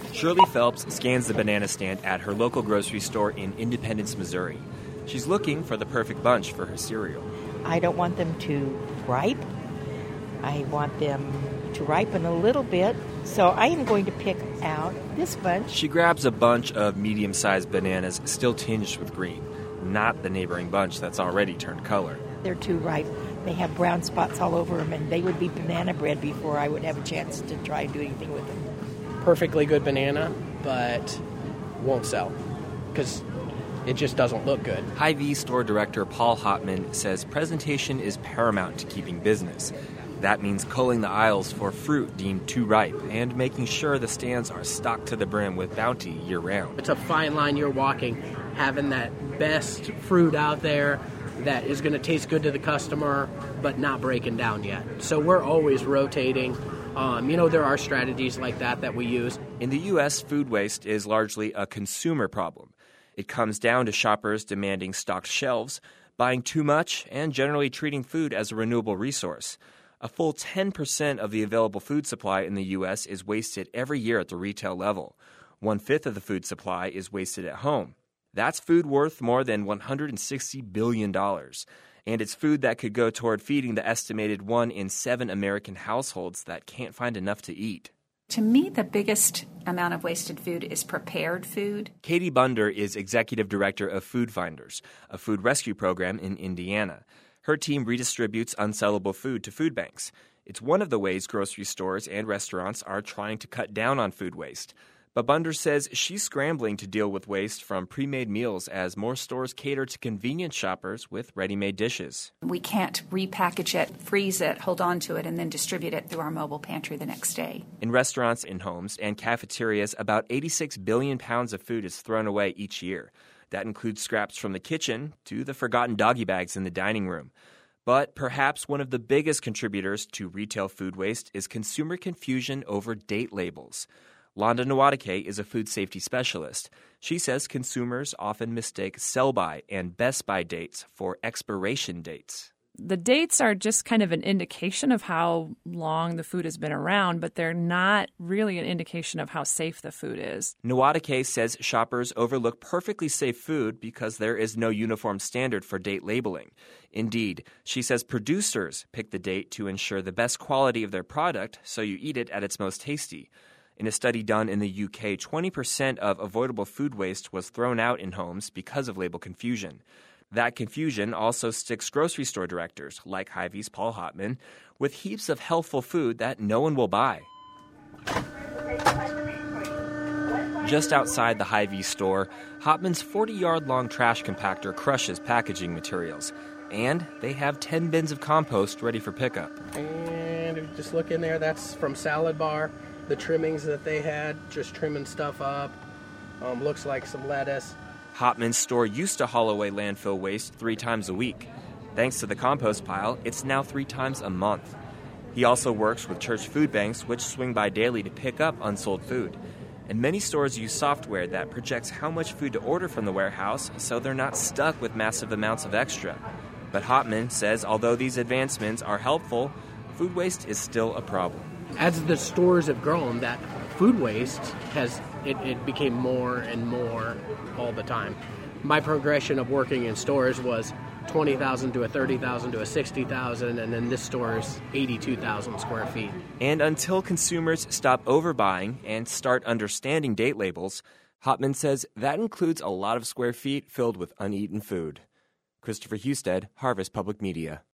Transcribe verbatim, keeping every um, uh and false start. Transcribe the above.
Shirley Phelps scans the banana stand at her local grocery store in Independence, Missouri. She's looking for the perfect bunch for her cereal. I don't want them to ripe. I want them to ripen a little bit. So I am going to pick out this bunch. She grabs a bunch of medium-sized bananas still tinged with green, not the neighboring bunch that's already turned color. They're too ripe. They have brown spots all over them, and they would be banana bread before I would have a chance to try and do anything with them. Perfectly good banana, but won't sell because it just doesn't look good. Hy-Vee store director Paul Hotman says presentation is paramount to keeping business. That means culling the aisles for fruit deemed too ripe and making sure the stands are stocked to the brim with bounty year-round. It's a fine line you're walking, having that best fruit out there that is going to taste good to the customer but not breaking down yet. So we're always rotating. Um, you know, there are strategies like that that we use. In the U S, food waste is largely a consumer problem. It comes down to shoppers demanding stocked shelves, buying too much, and generally treating food as a renewable resource. A full ten percent of the available food supply in the U S is wasted every year at the retail level. One-fifth of the food supply is wasted at home. That's food worth more than one hundred sixty billion dollars. And it's food that could go toward feeding the estimated one in seven American households that can't find enough to eat. To me, the biggest amount of wasted food is prepared food. Katie Bunder is executive director of Food Finders, a food rescue program in Indiana. Her team redistributes unsellable food to food banks. It's one of the ways grocery stores and restaurants are trying to cut down on food waste. But Bunder says she's scrambling to deal with waste from pre-made meals as more stores cater to convenience shoppers with ready-made dishes. We can't repackage it, freeze it, hold on to it, and then distribute it through our mobile pantry the next day. In restaurants, in homes, and cafeterias, about eighty-six billion pounds of food is thrown away each year. That includes scraps from the kitchen to the forgotten doggy bags in the dining room. But perhaps one of the biggest contributors to retail food waste is consumer confusion over date labels. Londa Nwadike is a food safety specialist. She says consumers often mistake sell-by and best-by dates for expiration dates. The dates are just kind of an indication of how long the food has been around, but they're not really an indication of how safe the food is. Nwadike says shoppers overlook perfectly safe food because there is no uniform standard for date labeling. Indeed, she says producers pick the date to ensure the best quality of their product so you eat it at its most tasty. In a study done in the U K, twenty percent of avoidable food waste was thrown out in homes because of label confusion. That confusion also sticks grocery store directors, like Hy-Vee's Paul Hotman, with heaps of healthful food that no one will buy. Just outside the Hy-Vee store, Hotman's forty-yard-long trash compactor crushes packaging materials. And they have ten bins of compost ready for pickup. And if you just look in there, that's from Salad Bar. The trimmings that they had, just trimming stuff up. Um, looks like some lettuce. Hotman's store used to haul away landfill waste three times a week. Thanks to the compost pile, it's now three times a month. He also works with church food banks, which swing by daily to pick up unsold food. And many stores use software that projects how much food to order from the warehouse so they're not stuck with massive amounts of extra. But Hotman says although these advancements are helpful, food waste is still a problem. As the stores have grown, that food waste has it, it became more and more all the time. My progression of working in stores was twenty thousand to a thirty thousand to a sixty thousand, and then this store is eighty-two thousand square feet. And until consumers stop overbuying and start understanding date labels, Hotman says that includes a lot of square feet filled with uneaten food. Christopher Husted, Harvest Public Media.